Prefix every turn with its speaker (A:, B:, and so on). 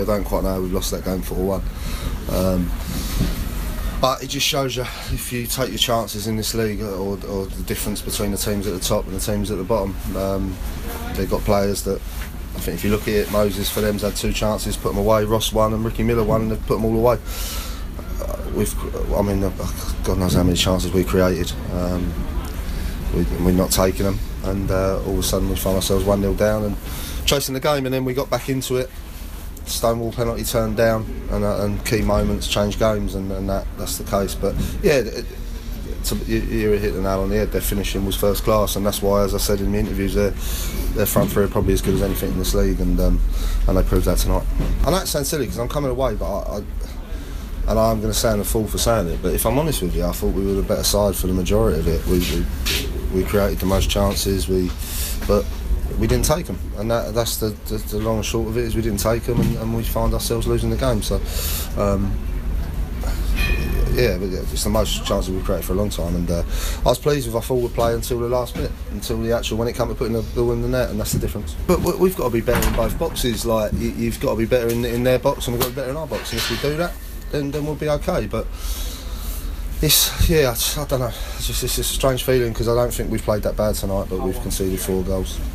A: I don't quite know how we've lost that game 4-1. But it just shows you, if you take your chances in this league, or the difference between the teams at the top and the teams at the bottom. They've got players that, I think if you look at it, Moses for them's had 2 chances, put them away. Ross won and Ricky Miller won, and they've put them all away. God knows how many chances we created. We're not taking them, and all of a sudden we find ourselves 1-0 down and chasing the game, and then we got back into it. Stonewall penalty turned down, and key moments change games, and that's the case. But yeah, you hit the nail on the head. Their finishing was first class, and that's why, as I said in the interviews, their front three are probably as good as anything in this league, and they proved that tonight. I know it sounds silly because I'm coming away, but and I'm going to sound a fool for saying it, but if I'm honest with you, I thought we were the better side for the majority of it. We created the most chances, but we didn't take them, and that's the long and short of it, is we didn't take them, and we find ourselves losing the game. So it's the most chances we've created for a long time, and I was pleased with our forward play until the last bit, until when it came to putting the ball in the net, and that's the difference. But we've got to be better in both boxes. Like, you've got to be better in their box, and we've got to be better in our box, and if we do that, then we'll be okay. But I don't know, it's a strange feeling, because I don't think we've played that bad tonight, but we've conceded 4 goals.